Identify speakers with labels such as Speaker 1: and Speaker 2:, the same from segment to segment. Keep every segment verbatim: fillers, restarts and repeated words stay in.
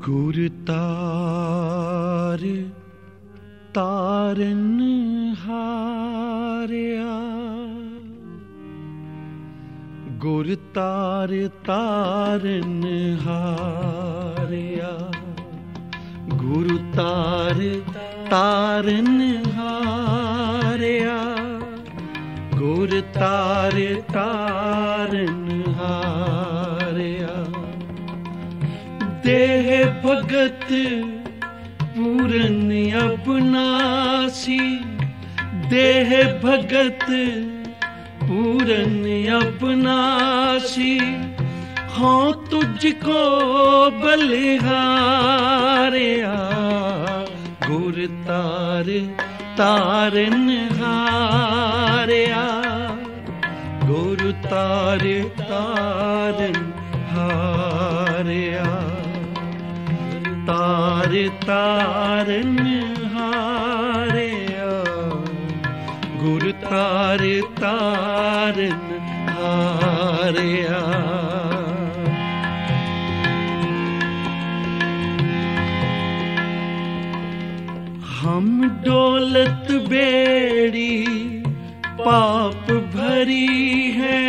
Speaker 1: गुर तार तारन हारिया, गुर तार तारन हारिया, गुरु तार तारन हारिया, गुर तार तारन हारिया। देह भगत पूरन अबनासी, देह भगत पूरन अबनासी, हाँ तुझको बलिहारिया, गुर तार तारन हारिया, गुरु तार तारन हारिया, तार तारन हारिया, गुरु तार तारन हारिया। हम दौलत बेड़ी पाप भरी है,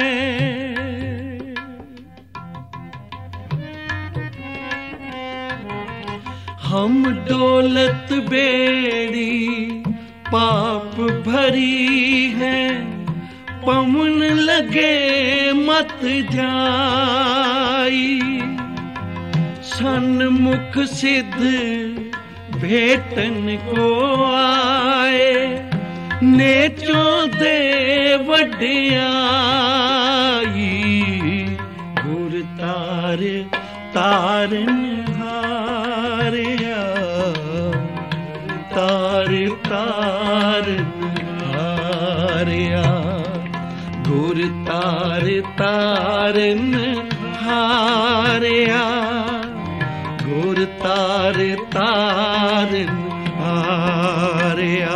Speaker 1: हम दौलत बेड़ी पाप भरी है, पवन लगे मत जाई, सन्मुख सिद्ध भेटन को आए, नेचों दे वड्याई, गुर तार तारन हारिया, तार तारन हारिया, गुर तार तारन हारिया, गुर तार तारन हारिया।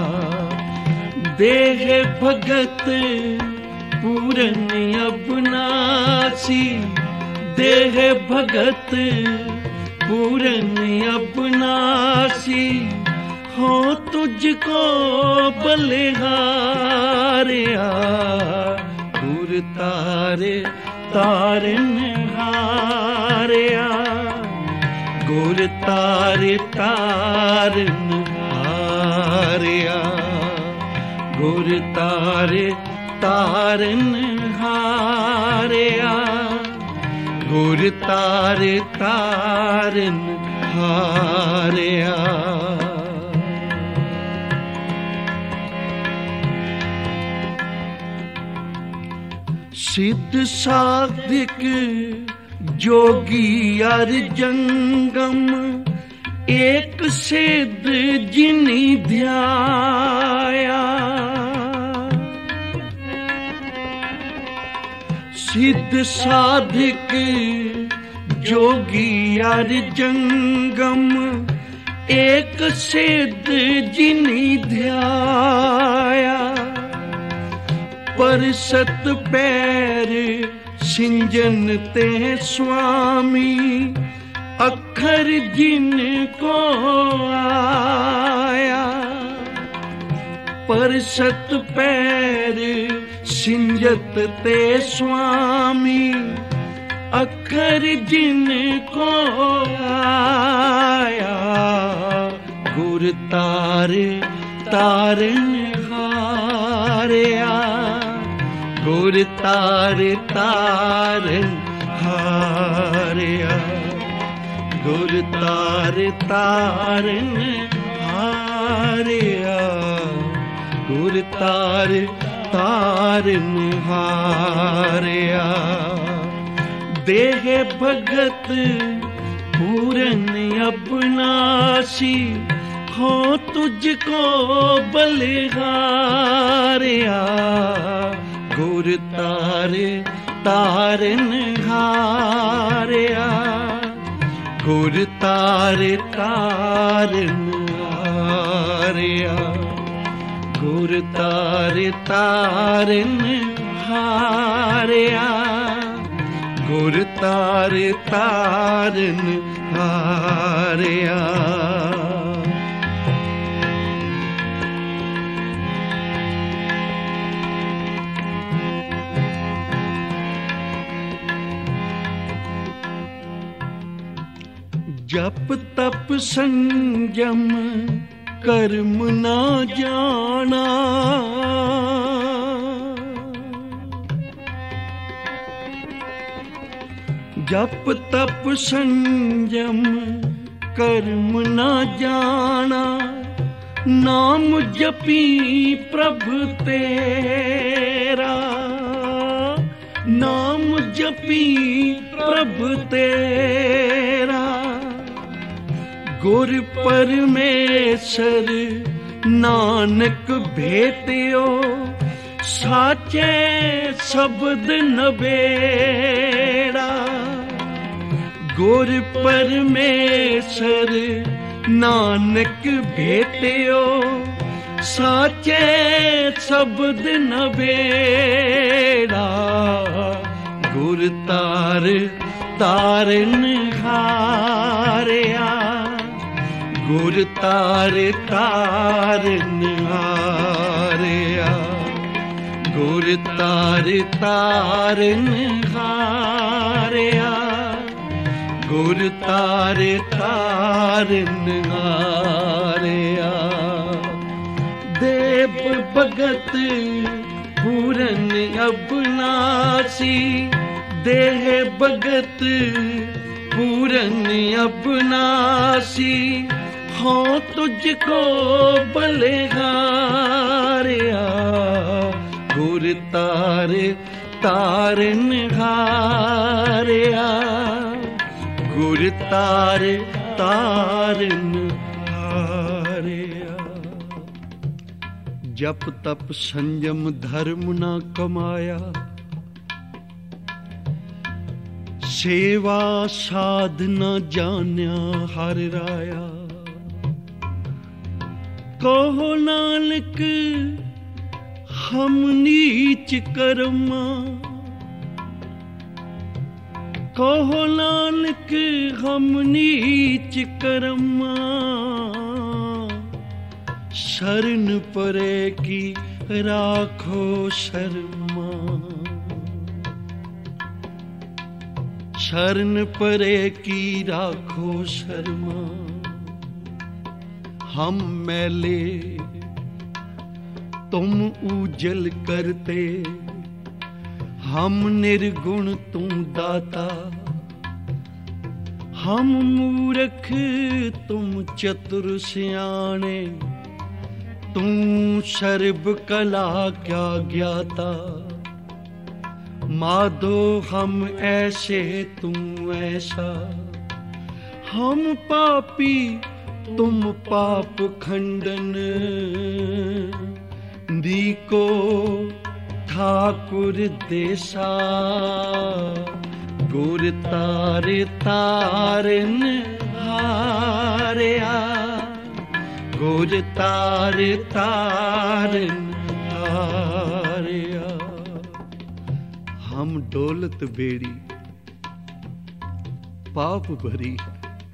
Speaker 1: देह भगत पूरन अबनासी, देह भगत पूरन अबनासी, हो तुझको बलिहारिया, गुर तार तारन हारिया, गुर तार तारन हारिया, गुर तार तारन हारिया, गुर तार तारन हारिया। सिद्ध साधिक जोगी अर जंगम, एक सिद्ध जिनी ध्याया, सिद्ध साधिक जोगी अर जंगम, एक सिद्ध जिनी ध्याया, पर सत पैर सिंजन ते स्वामी, अखर जिन को आया, पर सत पैर सिंजत ते स्वामी, अखर जिन को आया, गुर तार तारन हारिया, गुर तार तारन हारिया, गुर तार तारन हारिया, गुर तार तारन हारिया। देह भगत पूरन अबनासी, हो तुझको बलिहारिया, गुर तार तारन हारिया, गुर तार तारन हारिया, गुर तार तारन हारिया, ਗੁਰ ਤਾਰੇ ਤਾਰਨ ਹਾਰਿਆ। ਜਪ ਤਪ ਸੰਜਮ ਕਰਮ ਨਾ ਜਾਣਾ, ਜਪ ਤਪ ਸੰਜਮ ਕਰਮ ਨਾ ਜਾਣਾ, ਨਾਮ ਜਪੀ ਪ੍ਰਭ ਤੇਰਾ, ਨਾਮ ਜਪੀ ਪ੍ਰਭ ਤੇਰਾ। ਗੁਰ ਪਰਮੇਸ਼ਰ ਨਾਨਕ ਭੇਟਿਓ, ਸਾਚੇ ਸ਼ਬਦ ਨਬੇੜਾ। ਗੁਰ ਪਰਮੇਸ਼ਰ ਨਾਨਕ ਭੇਟਿਓ, ਸਾਚੇ ਸ਼ਬਦ ਨਬੇੜਾ। ਗੁਰ ਤਾਰ ਤਾਰਨ ਹਾਰਿਆ, ਗੁਰ ਤਾਰ ਤਾਰਨ ਹਾਰਿਆ। ਗੁਰ ਤਾਰ ਤਾਰਨ ਹਾਰਿਆ, ਗੁਰ ਤਾਰ ਤਾਰਨ ਹਾਰਿਆ। ਦੇਵ ਭਗਤ ਪੂਰਨ ਅਬਨਾਸੀ, ਦੇਹ ਭਗਤ पूरन अबनासी, हो तुझको बलिहारिया। गुर तारे तारन हारिया, गुर तारे तारन हारिया। जप तप संयम धर्म न कमाया, सेवा साधना जान्या हर राया। कहो नानक हम नीच कर्मा, कहो नानक हम नीच कर्मा। शरण परे की राखो शर्मा, शरण परे की राखो शर्मा। हम मैले तुम उजल करते, हम निर्गुण तुम दाता। हम मूर्ख तुम चतुर सियाणे, तू सर्ब कला क्या ज्ञाता। माधो हम ऐसे तुम ऐसा, हम पापी तुम पाप खंडन। दीको ठाकुर देसा, गुर तारे तारन हारिया। गुर तारे तारन हारिया। हम दौलत बेड़ी पाप भरी है।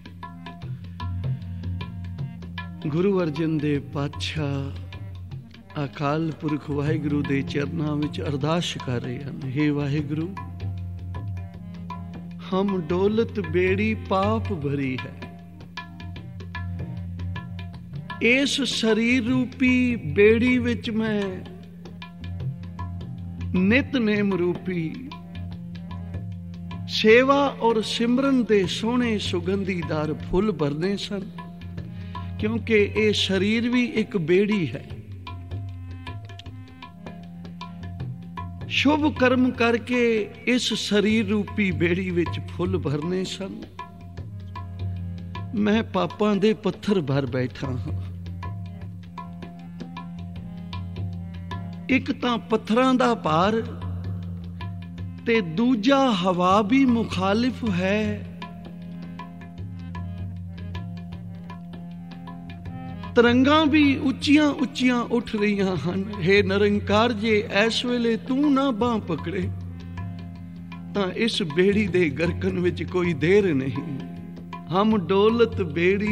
Speaker 1: गुरु अर्जन देव पातशाह अकाल पुरख वाहिगुरु दे चरनां विच अरदास कर रहे हैं। हे वाहिगुरु, हम दौलत बेड़ी पाप भरी है। इस शरीर रूपी बेड़ी विच मैं नितनेम रूपी सेवा और सिमरन दे सोहने सुगंधीदार फुल भरने सन, क्योंकि ये शरीर भी एक बेड़ी है। शुभ कर्म करके इस शरीर रूपी बेड़ी विच फुल भरने सन। मैं पापां दे पत्थर भर बैठा हाँ। एक तां पत्थरां दा भार ते दूजा हवा भी मुखालिफ है। तरंगां भी उच्चियां उच्चियां उठ रही हैं। हे निरंकार जे ऐस वेले तू ना बांह पकड़े ਤਾਂ ਇਸ ਬੇੜੀ ਦੇ ਗਰਕਣ ਵਿੱਚ ਕੋਈ ਦੇਰ ਨਹੀਂ। ਹਮ ਡੋਲਤ ਬੇੜੀ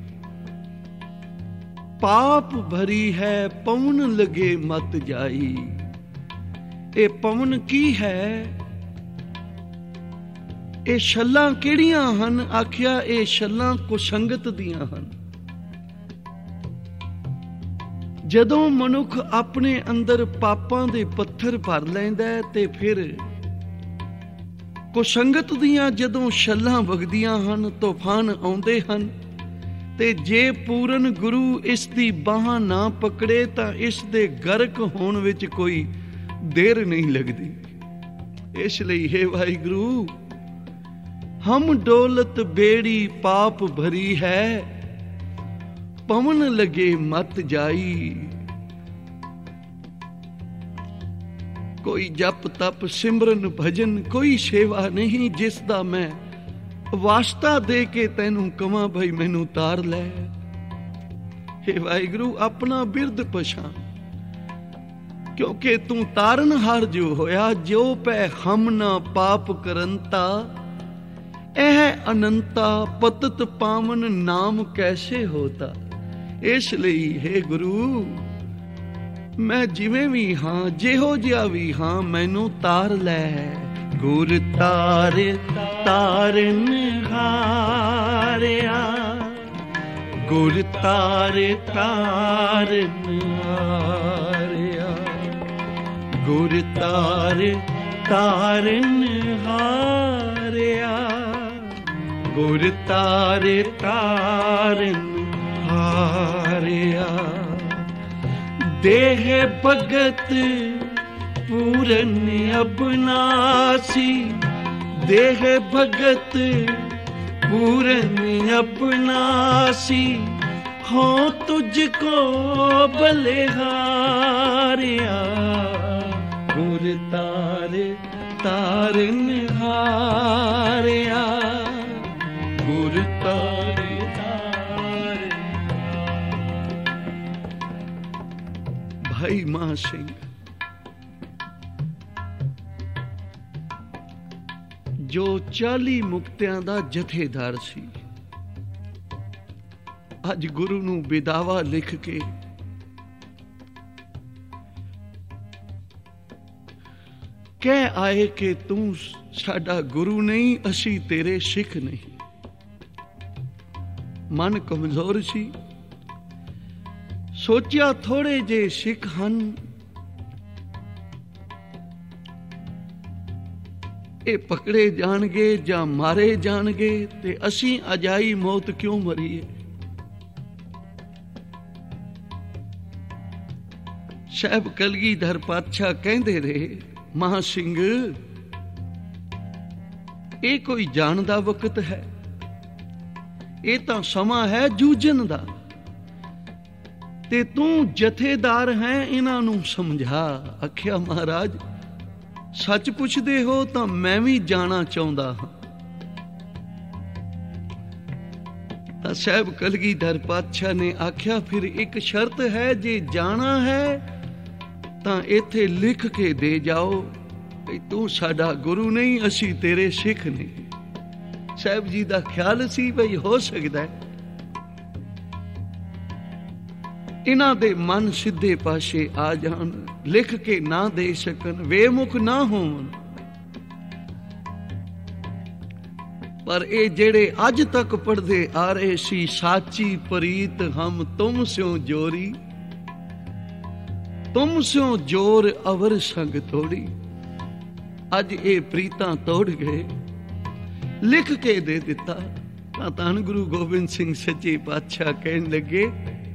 Speaker 1: ਪਾਪ ਭਰੀ ਹੈ, ਪਵਨ ਲਗੇ ਮਤ ਜਾਈ। ਇਹ ਪਵਨ ਕੀ ਹੈ? ਇਹ ਛੱਲਾਂ ਕਿਹੜੀਆਂ ਹਨ? ਆਖਿਆ ਇਹ ਛੱਲਾਂ ਕੁਸੰਗਤ ਦੀਆਂ ਹਨ। ਜਦੋਂ ਮਨੁੱਖ ਆਪਣੇ ਅੰਦਰ ਪਾਪਾਂ ਦੇ ਪੱਥਰ ਭਰ ਲੈਂਦਾ ਤੇ ਫਿਰ ਕੁਸੰਗਤ ਦੀਆਂ ਜਦੋਂ ਛੱਲਾਂ ਵਗਦੀਆਂ ਹਨ, ਤੂਫਾਨ ਆਉਂਦੇ ਹਨ, ਤੇ ਜੇ ਪੂਰਨ ਗੁਰੂ ਇਸ ਦੀ ਬਾਂਹ ਨਾ ਪਕੜੇ ਤਾਂ ਇਸ ਦੇ ਗਰਕ ਹੋਣ ਵਿੱਚ ਕੋਈ ਦੇਰ ਨਹੀਂ ਲੱਗਦੀ। ਇਸ ਲਈ ਹੈ ਵਾਹਿਗੁਰੂ, ਹਮ ਡੋਲਤ ਬੇੜੀ ਪਾਪ ਭਰੀ ਹੈ, ਪਵਨ ਲਗੇ ਮਤ ਜਾਈ। ਕੋਈ ਜਪ ਤਪ ਸਿਮਰਨ ਭਜਨ ਕੋਈ ਸੇਵਾ ਨਹੀਂ ਜਿਸ ਦਾ ਮੈਂ ਵਾਸਤਾ ਦੇ ਕੇ ਤੈਨੂੰ ਕਵਾਂ ਭਈ ਮੈਨੂੰ ਤਾਰ ਲੈ। ਹੇ ਵਾਹਿਗੁਰੂ, ਆਪਣਾ ਬਿਰਦ ਪਛਾਣ, ਕਿਉਂਕਿ ਤੂੰ ਤਾਰਨਹਾਰ ਜੋ ਹੋਇਆ। ਜੋ ਪੈ ਹਮ ਨਾ ਪਾਪ ਕਰੰਤਾ, ਇਹ ਅਨੰਤਾ ਪਤਤ ਪਾਵਨ ਨਾਮ ਕੈਸੇ ਹੋਤਾ। ਇਸ ਲਈ ਹੈ ਗੁਰੂ, ਮੈਂ ਜਿਵੇਂ ਵੀ ਹਾਂ, ਜਿਹੋ ਜਿਹਾ ਵੀ ਹਾਂ, ਮੈਨੂੰ ਤਾਰ ਲੈ। ਗੁਰ ਤਾਰ ਤਾਰਨ ਹਾਰਿਆ, ਗੁਰ ਤਾਰ ਤਾਰਨ ਹਾਰਿਆ, ਗੁਰ ਤਾਰ ਤਾਰਨ ਹਾਰਿਆ, ਗੁਰ ਤਾਰ ਤਾਰਨ ਹਾਰਿਆ। ਦੇਹ ਭਗਤ ਪੂਰਨ ਅਬਨਾਸੀ, ਦੇਹ ਭਗਤ ਪੂਰਨ ਅਬਨਾਸੀ, ਹੋ ਤੁਝ ਕੋ ਬਲਿਹਾਰਿਆ। ਗੁਰ ਤਾਰ ਤਾਰਨ ਹਾਰਿਆ, ਗੁਰ ਤਾਰ ਤਾਰਨ। ਭਾਈ ਮਹਾਂ ਸਿੰਘ ਜੋ ਚਾਲੀ ਮੁਕਤਿਆਂ ਦਾ ਜਥੇਦਾਰ ਸੀ, ਅੱਜ ਗੁਰੂ ਨੂੰ ਬਿਦਾਵਾ ਲਿਖ ਕੇ ਕਹਿ ਆਏ ਕਿ ਤੂੰ ਸਾਡਾ ਗੁਰੂ ਨਹੀਂ, ਅਸੀਂ ਤੇਰੇ ਸਿੱਖ ਨਹੀਂ। ਮਨ ਕਮਜ਼ੋਰ ਸੀ, ਸੋਚਿਆ ਥੋੜੇ ਜੇ ਸਿੱਖ ਹਨ, ਇਹ ਪਕੜੇ ਜਾਣਗੇ ਜਾਂ ਮਾਰੇ ਜਾਣਗੇ, ਤੇ ਅਸੀਂ ਅਜਾਈ ਮੌਤ ਕਿਉਂ ਮਰੀਏ। ਸਾਹਿਬ ਕਲਗੀਧਰ ਪਾਤਸ਼ਾਹ ਕਹਿੰਦੇ ਰਹੇ, ਮਹਾਂ ਸਿੰਘ ਇਹ ਕੋਈ ਜਾਣ ਦਾ ਵਕਤ ਹੈ, ਇਹ ਤਾਂ ਸਮਾਂ ਹੈ ਜੂਝਣ ਦਾ, ਤੇ ਤੂੰ ਜਥੇਦਾਰ ਹੈ, ਇਹਨਾਂ ਨੂੰ ਸਮਝਾ। ਆਖਿਆ ਮਹਾਰਾਜ ਸੱਚ ਪੁੱਛਦੇ ਹੋ ਤਾਂ ਮੈਂ ਵੀ ਜਾਣਾ ਚਾਹੁੰਦਾ ਹਾਂ। ਤਾਂ ਸਾਹਿਬ ਕਲਗੀਧਰ ਪਾਤਸ਼ਾਹ ਨੇ ਆਖਿਆ ਫਿਰ ਇੱਕ ਸ਼ਰਤ ਹੈ, ਜੇ ਜਾਣਾ ਹੈ ਤਾਂ ਇੱਥੇ ਲਿਖ ਕੇ ਦੇ ਜਾਓ ਕਿ ਤੂੰ ਸਾਡਾ ਗੁਰੂ ਨਹੀਂ, ਅਸੀਂ ਤੇਰੇ ਸਿੱਖ ਨਹੀਂ। ਸਾਹਿਬ ਜੀ ਦਾ ਖਿਆਲ ਸੀ ਬਈ ਹੋ ਸਕਦਾ ਇਹਨਾਂ ਦੇ ਮਨ ਸਿੱਧੇ ਪਾਸੇ ਆ ਜਾਣ, ਲਿਖ ਕੇ ਨਾ ਦੇ ਸਕਣ, ਵੇਮੁਖ ਨਾ ਹੋਣ। ਪਰ ਇਹ ਜਿਹੜੇ ਅੱਜ ਤੱਕ ਪੜ੍ਹਦੇ ਆ ਰਹੇ ਸੀ, ਸਾਚੀ ਪ੍ਰੀਤ ਹਮ ਤੁਮ ਸਿਓ ਜੋਰੀ, ਤੁਮ ਸਿਓ ਜੋਰ ਅਵਰ ਸੰਗ ਤੋੜੀ, ਅੱਜ ਇਹ ਪ੍ਰੀਤਾਂ ਤੋੜ ਗਏ, ਲਿਖ ਕੇ ਦੇ ਦਿੱਤਾ। ਤਾਂ ਧੰਨ ਗੁਰੂ ਗੋਬਿੰਦ ਸਿੰਘ ਸੱਚੇ ਪਾਤਸ਼ਾਹ ਕਹਿਣ ਲੱਗੇ,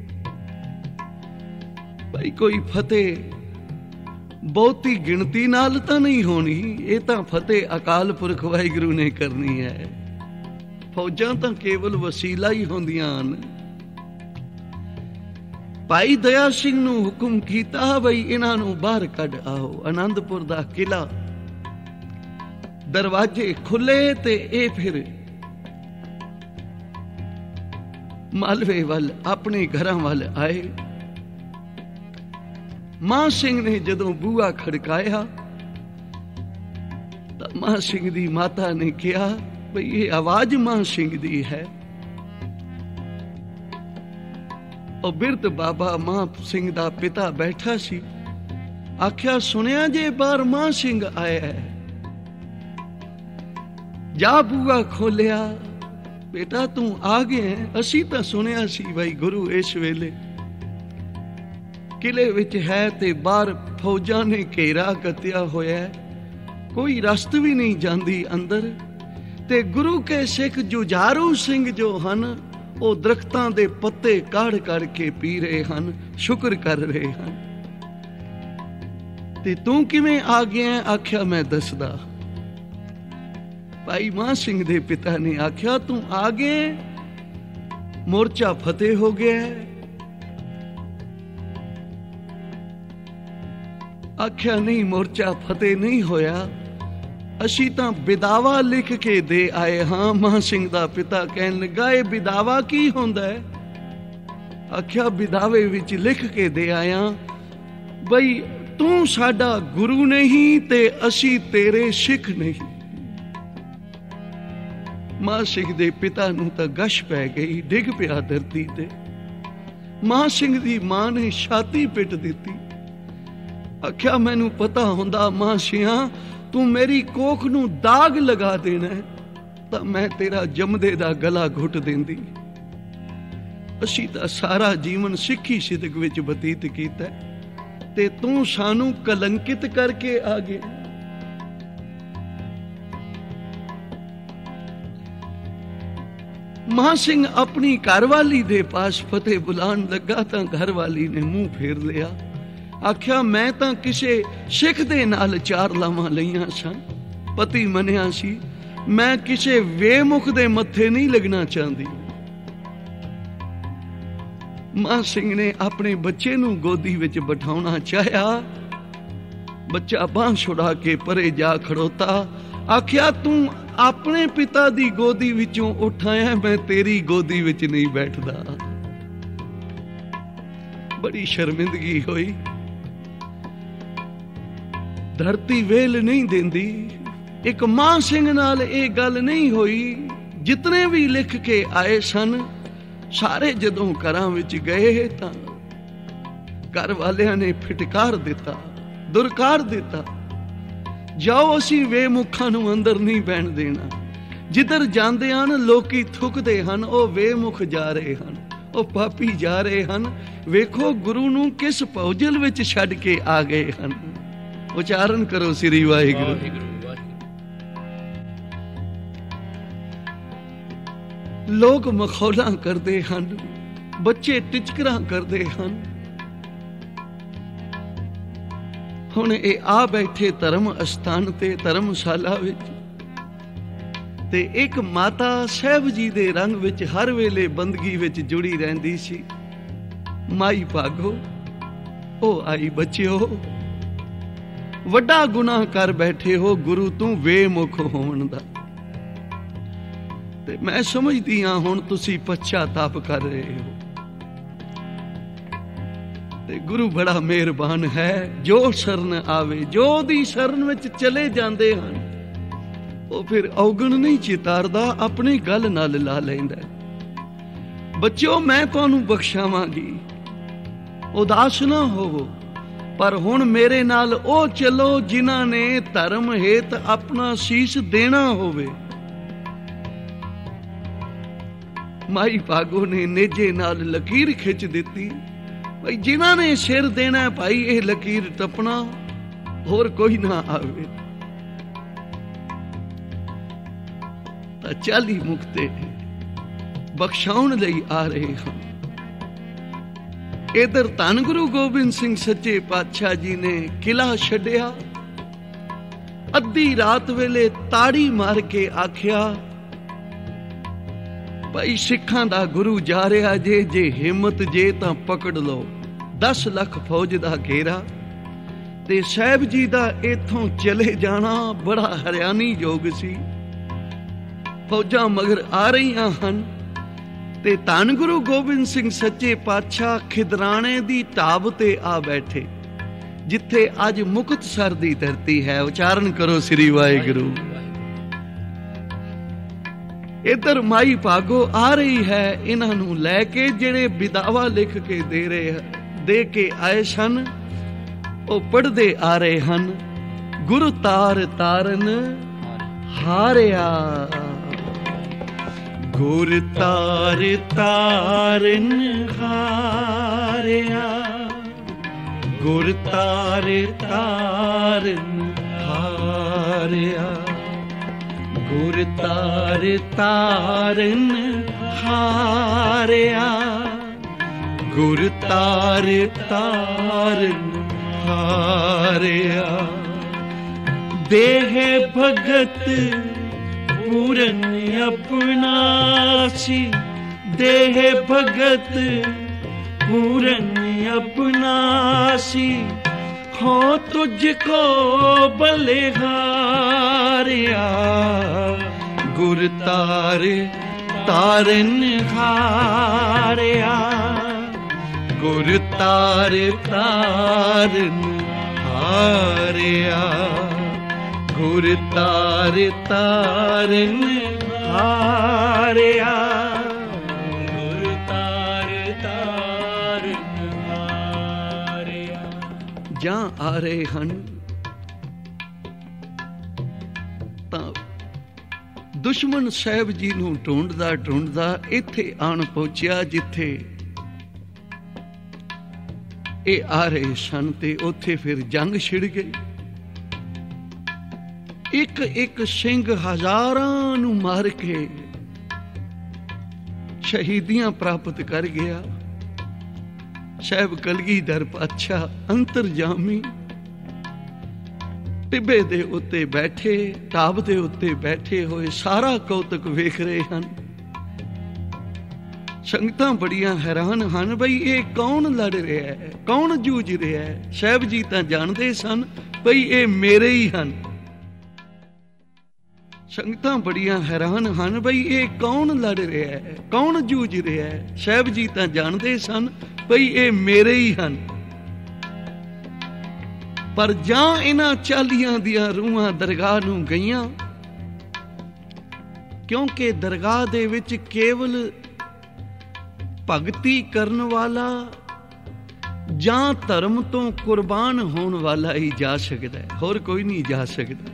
Speaker 1: ਭਾਈ ਕੋਈ ਫਤਿਹ ਬਹੁਤੀ ਗਿਣਤੀ ਨਾਲ ਤਾਂ ਨਹੀਂ ਹੋਣੀ, ਇਹ ਤਾਂ ਫਤਿਹ ਅਕਾਲ ਪੁਰਖ ਵਾਹਿਗੁਰੂ ਨੇ ਕਰਨੀ ਹੈ। ਫੌਜਾਂ ਤਾਂ ਕੇਵਲ ਵਸੀਲਾ ਹੀ ਹੁੰਦੀਆਂ ਹਨ। ਭਾਈ ਦਇਆ ਸਿੰਘ ਨੂੰ ਹੁਕਮ ਕੀਤਾ, ਬਈ ਇਹਨਾਂ ਨੂੰ ਬਾਹਰ ਕੱਢ ਆਓ। ਆਨੰਦਪੁਰ ਦਾ ਕਿਲਾ ਦਰਵਾਜ਼ੇ ਖੁੱਲੇ ਤੇ ਇਹ ਫਿਰ ਮਾਲਵੇ ਵੱਲ ਆਪਣੇ ਘਰਾਂ ਵੱਲ ਆਏ। ਮਾਂ ਸਿੰਘ ਨੇ ਜਦੋਂ ਬੂਹਾ ਖੜਕਾਇਆ ਤਾਂ ਮਾਂ ਸਿੰਘ ਦੀ ਮਾਤਾ ਨੇ ਕਿਹਾ ਬਈ ਇਹ ਆਵਾਜ਼ ਮਾਂ ਸਿੰਘ ਦੀ ਹੈ। ਉਹ ਬਿਰਧ ਬਾਬਾ ਮਾਂ ਸਿੰਘ ਦਾ ਪਿਤਾ ਬੈਠਾ ਸੀ। ਆਖਿਆ ਸੁਣਿਆ ਜੇ ਬਾਹਰ ਮਾਂ ਸਿੰਘ ਆਇਆ ਹੈ। ਜਾ ਬੂਆ ਖੋਲਿਆ, ਬੇਟਾ ਤੂੰ ਆ ਗਿਆ। ਅਸੀਂ ਤਾਂ ਸੁਣਿਆ ਸੀ ਬਈ ਗੁਰੂ ਇਸ ਵੇਲੇ ਕਿਲੇ ਵਿੱਚ ਹੈ ਤੇ ਬਾਹਰ ਫੌਜਾਂ ਨੇ ਘੇਰਾ ਕੱਤਿਆ ਹੋਇਆ, ਕੋਈ ਰਸਤ ਵੀ ਨਹੀਂ ਜਾਂਦੀ ਅੰਦਰ, ਤੇ ਗੁਰੂ ਕੇ ਸਿੱਖ ਜੁਝਾਰੂ ਸਿੰਘ ਜੋ ਹਨ ਉਹ ਦਰਖਤਾਂ ਦੇ ਪੱਤੇ ਕਾੜ ਕਾੜ ਕੇ ਪੀ ਰਹੇ ਹਨ, ਸ਼ੁਕਰ ਕਰ ਰਹੇ ਹਨ। ਤੇ ਤੂੰ ਕਿਵੇਂ ਆ ਗਿਆ? ਆਖਿਆ ਮੈਂ ਦੱਸਦਾ। ਭਾਈ ਮਾਂ ਸਿੰਘ ਦੇ ਪਿਤਾ ਨੇ ਆਖਿਆ ਤੂੰ ਆ ਗਿਆ, ਮੋਰਚਾ ਫਤਿਹ ਹੋ ਗਿਆ। ਆਖਿਆ ਨਹੀਂ, ਮੋਰਚਾ ਫਤਿਹ ਨਹੀਂ ਹੋਇਆ, ਅਸੀਂ ਤਾਂ ਬਿਦਾਵਾ ਲਿਖ ਕੇ ਦੇ ਆਏ ਹਾਂ। ਮਾਂ ਸਿੰਘ ਦਾ ਪਿਤਾ ਕਹਿਣ ਲੱਗਾ ਇਹ ਬਿਦਾਵਾ ਕੀ ਹੁੰਦਾ ਹੈ? ਆਖਿਆ ਬਿਦਾਵੇ ਵਿੱਚ ਲਿਖ ਕੇ ਦੇ ਆਇਆ ਬਈ ਤੂੰ ਸਾਡਾ ਗੁਰੂ ਨਹੀਂ ਤੇ ਅਸੀਂ ਤੇਰੇ ਸਿੱਖ ਨਹੀਂ। ਮਾਂ ਸਿੰਘ ਦੇ ਪਿਤਾ ਨੂੰ ਤਾਂ ਗਸ਼ ਪੈ ਗਈ, ਡਿੱਗ ਪਿਆ ਧਰਤੀ ਤੇ। ਮਾਂ ਸਿੰਘ ਦੀ ਮਾਂ ਨੇ ਛਾਤੀ ਪਿੱਟ ਦਿੱਤੀ। ਆਖਿਆ ਮੈਨੂੰ ਪਤਾ ਹੁੰਦਾ ਮਾਂ ਸਿਆਂ ਤੂੰ ਮੇਰੀ ਕੋਖ ਨੂੰ ਦਾਗ ਲਗਾ ਦੇਣਾ ਤਾਂ ਮੈਂ ਤੇਰਾ ਜੰਮਦੇ ਦਾ ਗਲਾ ਘੁੱਟ ਦਿੰਦੀ। ਅਸੀਂ ਤਾਂ ਸਾਰਾ ਜੀਵਨ ਸਿੱਖੀ ਸਿਦਕ ਵਿੱਚ ਬਤੀਤ ਕੀਤਾ ਤੇ ਤੂੰ ਸਾਨੂੰ ਕਲੰਕਿਤ ਕਰਕੇ ਆ ਗਿਆ। ਮਾਂ ਸਿੰਘ ਆਪਣੀ ਘਰਵਾਲੀ ਦੇ ਪਾਸ ਫਤਿਹ ਬੁਲਾਉਣ ਲੱਗਾ ਤਾਂ ਘਰਵਾਲੀ ਨੇ ਮੂੰਹ ਫੇਰ ਲਿਆ। ਆਖਿਆ ਮੈਂ ਤਾਂ ਕਿਸੇ ਸਿੱਖ ਦੇ ਨਾਲ ਚਾਰ ਲਾਵਾਂ ਲਈਆਂ ਸਨ, ਪਤੀ ਮੰਨਿਆ ਸੀ, ਮੈਂ ਕਿਸੇ ਵੇਮੁਖ ਦੇ ਮੱਥੇ ਨਹੀਂ ਲੱਗਣਾ ਚਾਹੁੰਦੀ। ਮਾਂ ਸਿੰਘ ਨੇ ਆਪਣੇ ਬੱਚੇ ਨੂੰ ਗੋਦੀ ਵਿੱਚ ਬਿਠਾਉਣਾ ਚਾਹਿਆ। ਬੱਚਾ ਬਾਂਹ ਛੁਡਾ ਕੇ ਪਰੇ ਜਾ ਖੜੋਤਾ। ਆਖਿਆ ਤੂੰ ਆਪਣੇ ਪਿਤਾ ਦੀ ਗੋਦੀ ਵਿੱਚੋਂ ਉਠਾਇਆ, ਮੈਂ ਤੇਰੀ ਗੋਦੀ ਵਿੱਚ ਨਹੀਂ ਬੈਠਦਾ। ਬੜੀ ਸ਼ਰਮਿੰਦਗੀ ਹੋਈ। ਧਰਤੀ ਵੇਲ ਨਹੀਂ ਦਿੰਦੀ। ਇੱਕ ਮਾਂ ਸਿੰਘ ਨਾਲ ਇਹ ਗੱਲ ਨਹੀਂ ਹੋਈ। ਜਿਤਨੇ ਵੀ ਲਿਖ ਕੇ ਆਏ ਸਨ ਸਾਰੇ ਜਦੋਂ ਘਰਾਂ ਵਿੱਚ ਗਏ ਤਾਂ ਘਰ ਵਾਲਿਆਂ ਨੇ ਫਿਟਕਾਰ ਦਿੱਤਾ, ਦੁਰਕਾਰ ਦਿੱਤਾ। ਜਾਓ ਅਸੀਂ ਵੇਮੁਖਾਂ ਨੂੰ ਅੰਦਰ ਨਹੀਂ ਬਹਿਣ ਦੇਣਾ। ਜਿੱਧਰ ਜਾਂਦੇ ਹਨ ਲੋਕੀ ਥੁੱਕਦੇ ਹਨ, ਉਹ ਵੇਮੁਖ ਜਾ ਰਹੇ ਹਨ, ਉਹ ਪਾਪੀ ਜਾ ਰਹੇ ਹਨ। ਵੇਖੋ ਗੁਰੂ ਨੂੰ ਕਿਸ ਭੌਜਲ ਵਿੱਚ ਛੱਡ ਕੇ ਆ ਗਏ ਹਨ। ਉਚਾਰਨ ਕਰੋ ਸ੍ਰੀ ਵਾਹਿਗੁਰੂ। ਲੋਕ ਮਖੌਲਾਂ ਕਰਦੇ ਹਨ, ਬੱਚੇ ਟਿਚਕਰਾਂ ਕਰਦੇ ਹਨ। ਹੁਣ ਇਹ ਆ ਬੈਠੇ ਧਰਮ ਅਸਥਾਨ ਤੇ ਧਰਮਸ਼ਾਲਾ ਵਿੱਚ, ਤੇ ਇੱਕ ਮਾਤਾ ਸਾਹਿਬ ਜੀ ਦੇ ਰੰਗ ਵਿੱਚ ਹਰ ਵੇਲੇ ਬੰਦਗੀ ਵਿੱਚ ਜੁੜੀ ਰਹਿੰਦੀ ਸੀ। ਮਾਈ ਭਾਗੋ ਉਹ ਆਈ। ਬੱਚਿਓ ਵੱਡਾ ਗੁਨਾਹ ਕਰ ਬੈਠੇ ਹੋ ਗੁਰੂ ਤੂੰ ਵੇਮੁਖ ਹੋਣ ਦਾ, ਤੇ ਮੈਂ ਸਮਝਦੀ ਹਾਂ ਹੁਣ ਤੁਸੀਂ ਪਛਤਾਪ ਕਰ ਰਹੇ ਹੋ। ਤੇ ਗੁਰੂ ਬੜਾ ਮਿਹਰਬਾਨ ਹੈ, ਜੋ ਸ਼ਰਨ ਆਵੇ, ਜੋ ਦੀ ਸ਼ਰਨ ਵਿੱਚ ਚਲੇ ਜਾਂਦੇ ਹਨ ਉਹ ਫਿਰ ਔਗਣ ਨਹੀਂ ਚਿਤਾਰਦਾ, ਆਪਣੀ ਗੱਲ ਨਾਲ ਲਾ ਲੈਂਦਾ। ਬੱਚਿਓ ਮੈਂ ਤੁਹਾਨੂੰ ਬਖਸ਼ਾਵਾਂਗੀ, ਉਦਾਸ ਨਾ ਹੋਵੋ, ਪਰ ਹੁਣ ਮੇਰੇ ਨਾਲ ਉਹ ਚੱਲੋ ਜਿਨ੍ਹਾਂ ਨੇ ਧਰਮ ਹੇਤ ਆਪਣਾ ਸੀਸ ਦੇਣਾ ਹੋਵੇ। ਮਾਈ ਭਾਗੋ ਨੇ ਨੇਜੇ ਨਾਲ ਲਕੀਰ ਖਿੱਚ ਦਿੱਤੀ। ਭਾਈ ਜਿਨ੍ਹਾਂ ਨੇ ਸਿਰ ਦੇਣਾ ਭਾਈ ਇਹ ਲਕੀਰ ਟੱਪਣਾ, ਹੋਰ ਕੋਈ ਨਾ ਆਵੇ। ਤਾਂ ਚਾਲੀ ਮੁਕਤੇ ਬਖਸ਼ਾਉਣ ਲਈ ਆ ਰਹੇ ਹਨ। ਇਧਰ ਧੰਨ ਗੁਰੂ ਗੋਬਿੰਦ ਸਿੰਘ ਸੱਚੇ ਪਾਤਸ਼ਾਹ ਜੀ ਨੇ ਕਿਲਾ ਛੱਡਿਆ। ਅੱਧੀ ਰਾਤ ਵੇਲੇ ਤਾੜੀ ਮਾਰ ਕੇ ਆਖਿਆ ਭਾਈ ਸਿੱਖਾਂ ਦਾ ਗੁਰੂ ਜਾ ਰਿਹਾ ਜੇ, ਜੇ ਹਿੰਮਤ ਜੇ ਤਾਂ ਪਕੜ ਲਓ। ਦਸ ਲੱਖ ਫੌਜ ਦਾ ਘੇਰਾ ਤੇ ਸਾਹਿਬ ਜੀ ਦਾ ਇੱਥੋਂ ਚਲੇ ਜਾਣਾ ਬੜਾ ਹੈਰਾਨੀ ਯੋਗ ਸੀ। ਫੌਜਾਂ ਮਗਰ ਆ ਰਹੀਆਂ ਹਨ ਤੇ ਧੰਨ ਗੁਰੂ ਗੋਬਿੰਦ ਸਿੰਘ ਸੱਚੇ ਪਾਤਸ਼ਾਹ ਖਿਦਰਾਣੇ ਦੀ ਢਾਬ ਤੇ ਆ ਬੈਠੇ। जिथे अज मुक्तसर दी धरती है। उचारण करो श्री वाहिगुरु। इधर माई भागो आ रही है इन्हां नूं लैके जिहड़े विदावा लिख के दे रहे दे के आए सन, ओ पढ़दे आ रहे हन। गुरु तार तारन हारिया, गुर तार तारन हारिया, गुर तार तारन हारिया, गुर तार तारन हारिया, गुर तार तारन हारिया। देह भगत पूरन अपनासी, देह भगत पूरन अपनासी, हो तुझको बलिहारिया, गुर तार तारन हारिया, गुर तार तारन हारिया, गुर तार तारन हारिया, गुर तार तारन हारिया। ਜਾਂ ਆ ਰਹੇ ਹਨ ਤਾਂ ਦੁਸ਼ਮਣ ਸਾਹਿਬ ਜੀ ਨੂੰ ਢੂੰਡਦਾ ਢੂੰਡਦਾ ਇੱਥੇ ਆਣ ਪਹੁੰਚਿਆ ਜਿੱਥੇ ਇਹ ਆ ਰਹੇ ਸਨ ਤੇ ਉੱਥੇ ਫਿਰ ਜੰਗ ਛਿੜ ਗਈ। ਇੱਕ ਇੱਕ ਸਿੰਘ ਹਜ਼ਾਰਾਂ ਨੂੰ ਮਾਰ ਕੇ ਸ਼ਹੀਦੀਆਂ ਪ੍ਰਾਪਤ ਕਰ ਗਿਆ। ਸਾਹਿਬ ਕਲਗੀਧਰ ਪਾਤਸ਼ਾਹ ਅੰਤਰਜਾਮੀ ਟਿੱਬੇ ਦੇ ਉੱਤੇ ਬੈਠੇ, ਢਾਬ ਦੇ ਉੱਤੇ ਬੈਠੇ ਹੋਏ ਸਾਰਾ ਕੌਤਕ ਵੇਖ ਰਹੇ ਹਨ। ਸੰਗਤਾਂ ਬੜੀਆਂ ਹੈਰਾਨ ਹਨ, ਬਈ ਇਹ ਕੌਣ ਲੜ ਰਿਹਾ ਹੈ, ਕੌਣ ਜੂਝ ਰਿਹਾ ਹੈ। ਸਾਹਿਬ ਜੀ ਤਾਂ ਜਾਣਦੇ ਸਨ ਬਈ ਇਹ ਮੇਰੇ ਹੀ ਹਨ। ਸੰਗਤਾਂ ਬੜੀਆਂ ਹੈਰਾਨ ਹਨ, ਬਈ ਇਹ ਕੌਣ ਲੜ ਰਿਹਾ ਹੈ, ਕੌਣ ਜੂਝ ਰਿਹਾ ਹੈ। ਸਾਹਿਬ ਜੀ ਤਾਂ ਜਾਣਦੇ ਸਨ ਬਈ ਇਹ ਮੇਰੇ ਹੀ ਹਨ। ਪਰ ਜਾਂ ਇਹਨਾਂ ਚਾਲੀਆਂ ਦੀਆਂ ਰੂਹਾਂ ਦਰਗਾਹ ਨੂੰ ਗਈਆਂ, ਕਿਉਂਕਿ ਦਰਗਾਹ ਦੇ ਵਿੱਚ ਕੇਵਲ ਭਗਤੀ ਕਰਨ ਵਾਲਾ ਜਾਂ ਧਰਮ ਤੋਂ ਕੁਰਬਾਨ ਹੋਣ ਵਾਲਾ ਹੀ ਜਾ ਸਕਦਾ ਹੈ, ਹੋਰ ਕੋਈ ਨਹੀਂ ਜਾ ਸਕਦਾ।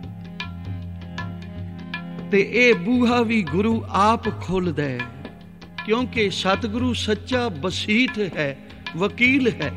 Speaker 1: ਤੇ ਇਹ ਬੂਹਾ ਵੀ ਗੁਰੂ ਆਪ ਖੋਲਦਾ ਹੈ, ਕਿਉਂਕਿ ਸਤਿਗੁਰੂ ਸੱਚਾ ਬਸੀਤ ਹੈ, ਵਕੀਲ ਹੈ।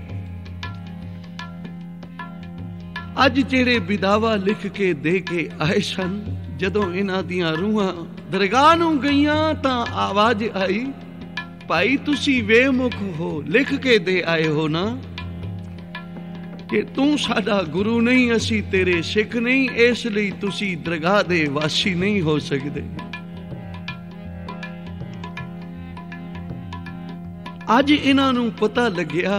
Speaker 1: ਅੱਜ ਜਿਹੜੇ ਵਿਦਾਵਾ ਲਿਖ ਕੇ ਦੇ ਕੇ ਆਏ ਸਨ, ਜਦੋਂ ਇਹਨਾਂ ਦੀਆਂ ਰੂਹਾਂ ਦਰਗਾਹ ਨੂੰ ਗਈਆਂ ਤਾਂ ਆਵਾਜ਼ ਆਈ, ਭਾਈ ਤੁਸੀਂ ਵੇਮੁਖ ਹੋ, ਲਿਖ ਕੇ ਦੇ ਆਏ ਹੋ ਨਾ ਕਿ ਤੂੰ ਸਾਡਾ ਗੁਰੂ ਨਹੀਂ, ਅਸੀਂ ਤੇਰੇ ਸਿੱਖ ਨਹੀਂ, ਇਸ ਲਈ ਤੁਸੀਂ ਦਰਗਾਹ ਦੇ ਵਾਸੀ ਨਹੀਂ ਹੋ ਸਕਦੇ। ਅੱਜ ਇਹਨਾਂ ਨੂੰ ਪਤਾ ਲੱਗਿਆ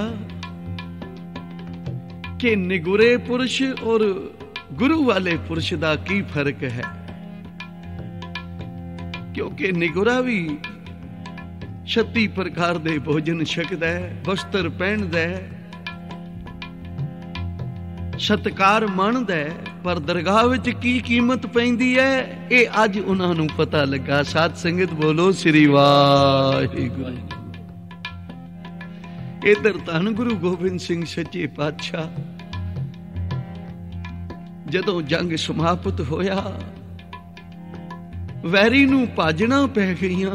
Speaker 1: ਕਿ ਨਿਗੁਰੇ ਪੁਰਸ਼ ਔਰ ਗੁਰੂ ਵਾਲੇ ਪੁਰਸ਼ ਦਾ ਕੀ ਫਰਕ ਹੈ। ਕਿਉਂਕਿ ਨਿਗੁਰਾ ਵੀ ਛੱਤੀ ਪ੍ਰਕਾਰ ਦੇ ਭੋਜਨ ਛਕਦਾ ਹੈ, ਵਸਤਰ ਪਹਿਨਦਾ ਹੈ, ਸਤਿਕਾਰ ਮੰਨਦਾ ਹੈ, ਪਰ ਦਰਗਾਹ ਵਿੱਚ ਕੀ ਕੀਮਤ ਪੈਂਦੀ ਹੈ ਇਹ ਅੱਜ ਉਹਨਾਂ ਨੂੰ ਪਤਾ ਲੱਗਾ। ਸਾਧ ਸੰਗਤ ਬੋਲੋ ਸ੍ਰੀ ਵਾਹਿਗੁਰੂ। ਇਧਰ ਧੰਨ ਗੁਰੂ ਗੋਬਿੰਦ ਸਿੰਘ ਸੱਚੇ ਪਾਤਸ਼ਾਹ ਜਦੋਂ ਜੰਗ ਸਮਾਪਤ ਹੋਇਆ, ਵੈਰੀ ਨੂੰ ਭਾਜਣਾ ਪੈ ਗਈਆਂ।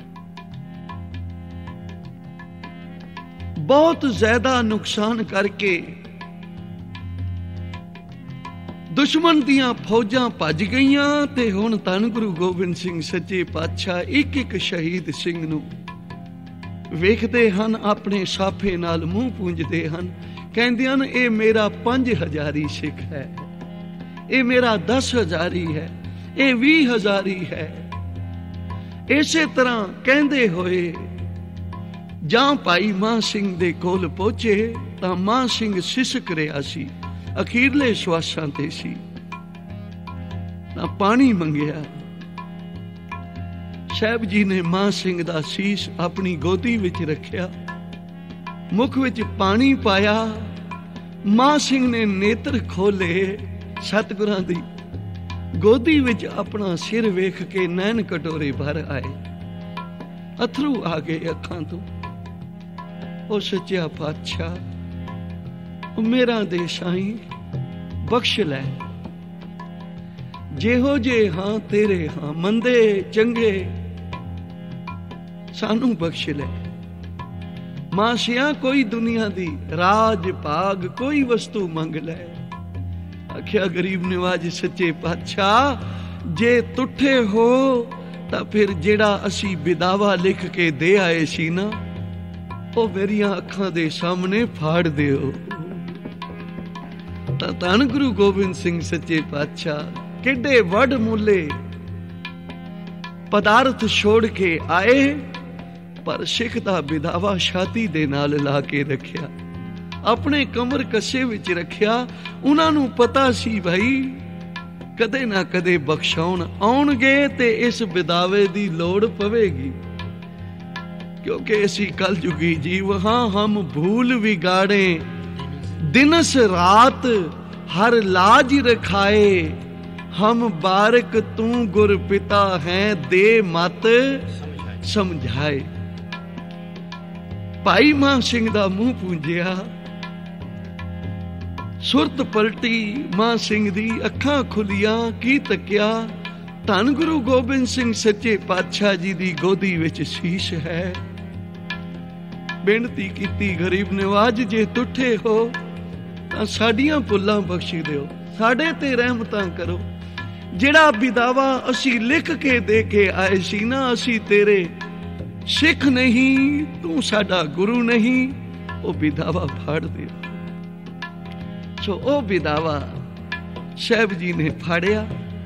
Speaker 1: ਬਹੁਤ ਜ਼ਿਆਦਾ ਨੁਕਸਾਨ ਕਰਕੇ ਦੁਸ਼ਮਣ ਦੀਆਂ ਫੌਜਾਂ ਭੱਜ ਗਈਆਂ ਤੇ ਹੁਣ ਧੰਨ ਗੁਰੂ ਗੋਬਿੰਦ ਸਿੰਘ ਸੱਚੇ ਪਾਤਸ਼ਾਹ ਇੱਕ ਇੱਕ ਸ਼ਹੀਦ ਸਿੰਘ ਨੂੰ ਵੇਖਦੇ ਹਨ, ਆਪਣੇ ਸਾਫੇ ਨਾਲ ਮੂੰਹ ਪੂੰਝਦੇ ਹਨ, ਕਹਿੰਦੇ ਹਨ ਇਹ ਮੇਰਾ ਪੰਜ ਹਜ਼ਾਰੀ ਸਿੱਖ ਹੈ, ਇਹ ਮੇਰਾ ਦਸ ਹਜ਼ਾਰੀ ਹੈ, ਇਹ ਵੀਹ ਹਜ਼ਾਰੀ ਹੈ। ਇਸੇ ਤਰ੍ਹਾਂ ਕਹਿੰਦੇ ਹੋਏ ਜਾਂ ਭਾਈ ਮਾਨ ਸਿੰਘ ਦੇ ਕੋਲ ਪਹੁੰਚੇ ਤਾਂ ਮਾਨ ਸਿੰਘ ਸਿਸਕ ਰਿਹਾ ਸੀ, ਅਖੀਰਲੇ ਸਵਾਸਾਂ ਤੇ ਸੀ। ਤਾਂ ਪਾਣੀ ਮੰਗਿਆ। ਸਾਹਿਬ ਜੀ ਨੇ ਮਾਨ ਸਿੰਘ ਦਾ ਸੀਸ ਆਪਣੀ ਗੋਦੀ ਵਿੱਚ ਰੱਖਿਆ, ਮੁਖ ਵਿੱਚ ਪਾਣੀ ਪਾਇਆ, ਮਾਂ ਸਿੰਘ ਨੇ ਨੇਤਰ ਖੋਲੇ, ਸਤਿਗੁਰਾਂ ਦੀ ਗੋਦੀ ਵਿੱਚ ਆਪਣਾ ਸਿਰ ਵੇਖ ਕੇ ਨੈਣ ਕਟੋਰੇ ਭਰ ਆਏ, ਅਥਰੂ ਆ ਗਏ ਅੱਖਾਂ ਤੋਂ। ਉਹ ਸੱਚਾ ਪਾਤਸ਼ਾਹ, ਮੇਰਾ ਦੇ ਸਾਈਂ ਬਖਸ਼ ਲੈ, ਜਿਹੋ ਜੇ ਹਾਂ ਤੇਰੇ ਹਾਂ, ਮੰਦੇ ਚੰਗੇ ਸਾਨੂੰ ਬਖਸ਼ ਲੈ। ਮਾਸਿਆ ਕੋਈ ਦੁਨੀਆ ਦੀ ਰਾਜ ਭਾਗ ਕੋਈ ਵਸਤੂ ਮੰਗ ਲੈ। ਆਖਿਆ ਗਰੀਬ ਨਿਵਾਜ ਸੱਚੇ ਪਾਤਸ਼ਾਹ, ਜੇ ਤੁੱਠੇ ਹੋ ਤਾਂ ਫਿਰ ਜਿਹੜਾ ਅਸੀਂ ਬਿਦਾਵਾ ਲਿਖ ਕੇ ਦੇ ਆਏ ਸੀ ਨਾ, ਉਹ ਮੇਰੀਆਂ ਅੱਖਾਂ ਦੇ ਸਾਹਮਣੇ ਫਾੜ ਦਿਓ। ਤਾਂ ਧੰਨ ਗੁਰੂ ਗੋਬਿੰਦ ਸਿੰਘ ਸੱਚੇ ਪਾਤਸ਼ਾਹ ਕਿੱਡੇ ਵੱਡ ਮੁੱਲੇ ਪਦਾਰਥ ਛੋੜ ਕੇ ਆਏ, ਪਰ ਸਿੱਖ ਦਾ ਬਿਦਾਵਾ ਛਾਤੀ ਦੇ ਨਾਲ ਲਾ ਕੇ ਰੱਖਿਆ, ਆਪਣੇ ਕਮਰ ਕੱਸੇ ਵਿੱਚ ਰੱਖਿਆ। ਉਹਨਾਂ ਨੂੰ ਪਤਾ ਸੀ ਭਾਈ ਕਦੇ ਨਾ ਕਦੇ ਬਖਸ਼ਾਉਣ ਆਉਣਗੇ ਤੇ ਇਸ ਬਿਦਾਵੇ ਦੀ ਲੋੜ ਪਵੇਗੀ, ਕਿਉਂਕਿ ਅਸੀਂ ਕਲਯੁਗੀ ਜੀਵ ਹਾਂ। ਹਮ ਭੂਲ ਵਿਗਾੜੇ ਦਿਨਸ ਰਾਤ ਹਰ ਲਾਜ ਰਖਾਏ, ਹਮ ਬਾਰਕ ਤੂੰ ਗੁਰ ਪਿਤਾ ਹੈ, ਦੇ ਮਤ ਸਮਝਾਏ। ਭਾਈ ਮਾਨ ਸਿੰਘ ਦਾ ਮੂੰਹ ਪੂੰਝਿਆ, ਸੁਰਤ ਪਲਟੀ ਮਾਨ ਸਿੰਘ ਦੀ, ਅੱਖਾਂ ਖੁੱਲੀਆਂ, ਕੀ ਤੱਕਿਆ? ਧੰਨ ਗੁਰੂ ਗੋਬਿੰਦ ਸਿੰਘ ਸੱਚੇ ਪਾਤਸ਼ਾਹ ਜੀ ਦੀ ਗੋਦੀ ਵਿੱਚ ਸ਼ੀਸ਼ ਹੈ। ਬੇਨਤੀ ਕੀਤੀ, ਗਰੀਬ ਨਿਵਾਜ ਜੇ ਤੁੱਠੇ ਹੋ ਤਾਂ ਸਾਡੀਆਂ ਭੁੱਲਾਂ ਬਖਸ਼ ਦਿਓ, ਸਾਡੇ ਤੇ ਰਹਿਮਤਾਂ ਕਰੋ। ਜਿਹੜਾ ਬਿਦਾਵਾ ਅਸੀਂ ਲਿਖ ਕੇ ਦੇ ਕੇ ਆਏ ਸੀ ਨਾ, ਅਸੀਂ ਤੇਰੇ ਸਿੱਖ ਨਹੀਂ, ਤੂੰ ਸਾਡਾ ਗੁਰੂ ਨਹੀਂ, ਉਹ ਬਿਦਾਵਾ ਫਾੜ ਦਿਓ। ਸੋ ਉਹ ਬਿਦਾਵਾ ਸਾਹਿਬ ਜੀ ਨੇ ਫਾੜਿਆ,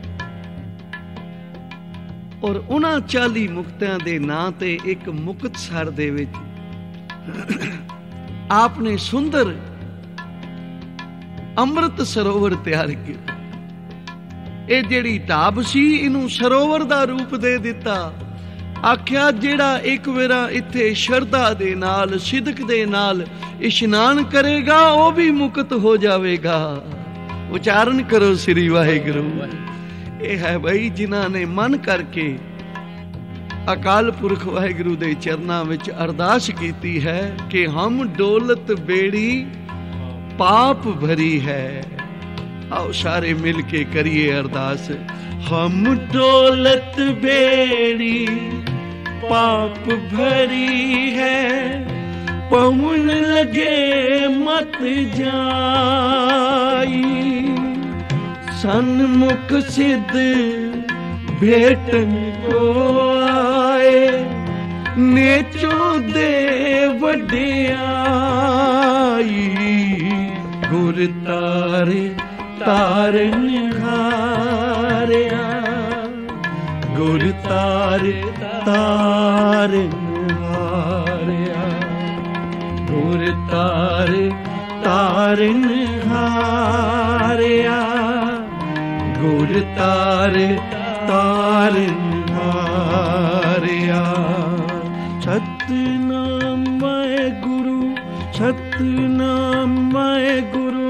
Speaker 1: ਔਰ ਉਹਨਾਂ ਚਾਲੀ ਮੁਕਤਿਆਂ ਦੇ ਨਾਂ ਤੇ ਇੱਕ ਮੁਕਤਸਰ ਦੇ ਵਿੱਚ ਆਪ ਨੇ ਸੁੰਦਰ ਅੰਮ੍ਰਿਤ ਸਰੋਵਰ ਤਿਆਰ ਕੀਤਾ। ਇਹ ਜਿਹੜੀ ਢਾਬ ਸੀ, ਇਹਨੂੰ ਸਰੋਵਰ ਦਾ ਰੂਪ ਦੇ ਦਿੱਤਾ। ਆਖਿਆ ਜਿਹੜਾ ਇੱਕ ਵੇਰਾ ਇੱਥੇ ਸ਼ਰਧਾ ਦੇ ਨਾਲ, ਸਿਦਕ ਦੇ ਨਾਲ ਇਸ਼ਨਾਨ ਕਰੇਗਾ, ਉਹ ਵੀ ਮੁਕਤ ਹੋ ਜਾਵੇਗਾ। ਉਚਾਰਨ ਕਰੋ ਸ੍ਰੀ ਵਾਹਿਗੁਰੂ। ਇਹ ਹੈ ਬਈ ਜਿਨ੍ਹਾਂ ਨੇ ਮਨ ਕਰਕੇ ਅਕਾਲ ਪੁਰਖ ਵਾਹਿਗੁਰੂ ਦੇ ਚਰਨਾਂ ਵਿੱਚ ਅਰਦਾਸ ਕੀਤੀ ਹੈ ਕਿ ਹਮ ਡੋਲਤ ਬੇੜੀ ਪਾਪ ਭਰੀ ਹੈ। आओ सारे मिल के करिए अरदास। हम दौलत बेड़ी पाप भरी है, पवन लगे मत जाई, सन्मुख सिद्ध भेटन को आए, नेचों दे वड्याई, गुर तारे तारन हारिया, गुर तारे तारन हारिया, गुर तारे तारन हारिया, गुर तारे तारन हारिया। सतनाम वाहेगुरु, सतनाम वाहेगुरु,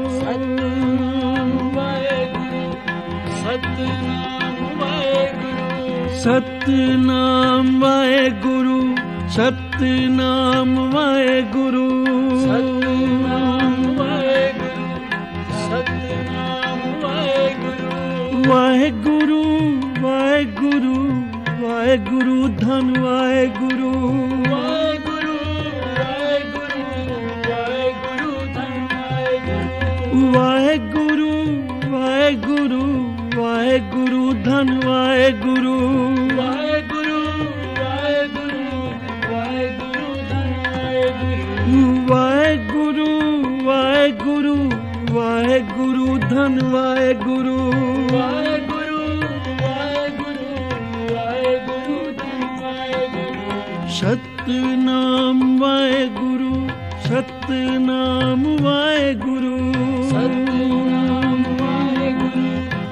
Speaker 1: सतनाम वाहेगुरु, सतनाम वाहेगुरु, सतनाम वाहेगुरु, सतनाम वाहेगुरु, वाहेगुरु वाहेगुरु वाहेगुरु धन वाहेगुरु, वाहेगुरु वाहेगुरु वाहेगुरु धन वाहेगुरु, वाहेगुरु वाहेगुरु धन वाहेगुरु, वाहेगुरु वाहेगुरु वाहेगुरु धन वाहेगुरु, वाहेगुरु वाहेगुरु धन वाहेगुरु, वाहेगुरु वाहेगुरु वाहेगुरु धन वाहेगुरु। सतनाम वाहेगुरु, सतनाम वाहेगुरु, सतनाम वाहेगुरु,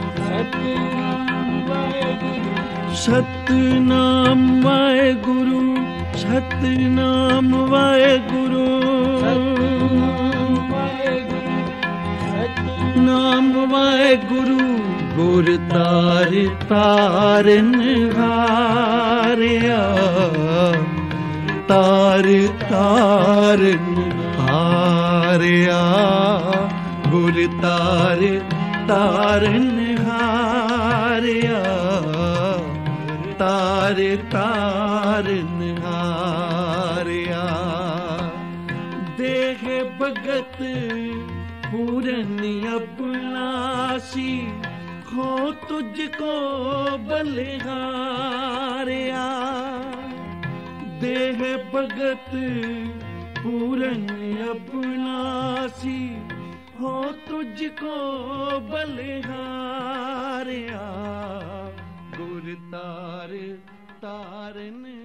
Speaker 1: सतनाम वाहेगुरु, सतनाम वाहेगुरु, सतनाम वाहेगुरु, ਨਾਮ ਵਾਹਿਗੁਰੂ ਗੁਰ ਤਾਰ ਤਾਰਨ ਹਾਰਿਆ, ਤਾਰ ਤਾਰਨ ਹਾਰਿਆ, ਗੁਰ ਤਾਰ ਤਾਰਨ ਹਾਰਿਆ, ਤਾਰ ਤਾਰਨ ਹਾਰਿਆ। ਦੇਹ ਭਗਤ पूरन अबनासी हो तुझको बलिहारिया, देह भगत पूरन अबनासी हो तुझको बलिहारिया, गुर तार तारन